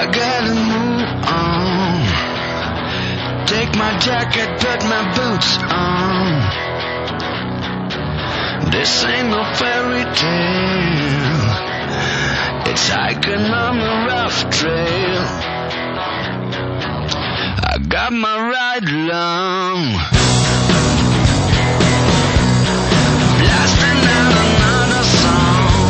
gotta move on. Take my jacket, put my boots on. This ain't no fairy tale. It's hiking on the rough trail. I got my ride along. Blasting out another song.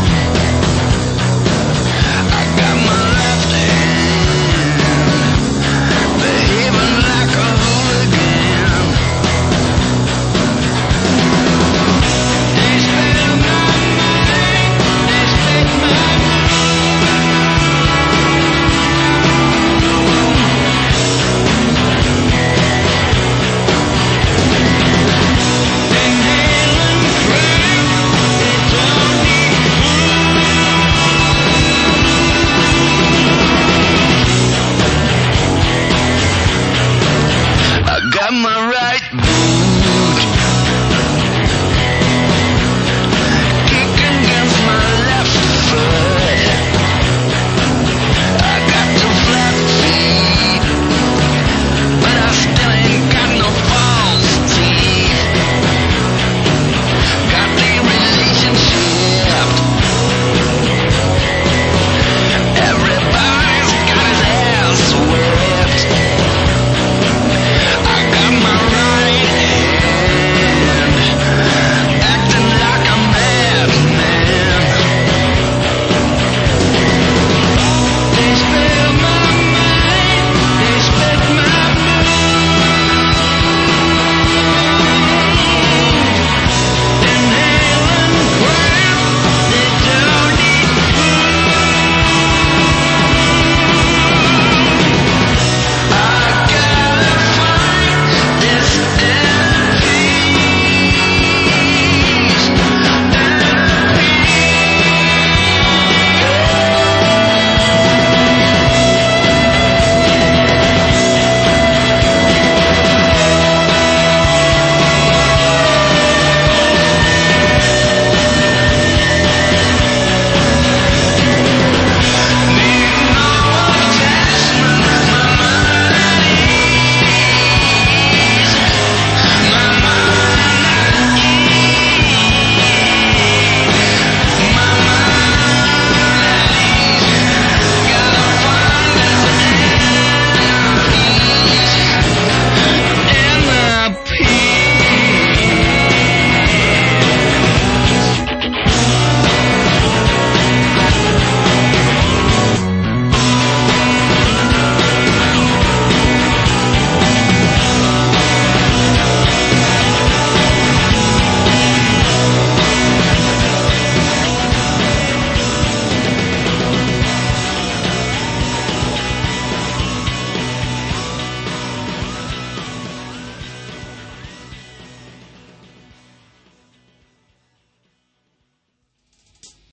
I got my left hand behaving like a hooligan. They spell my mind, they split my got my right.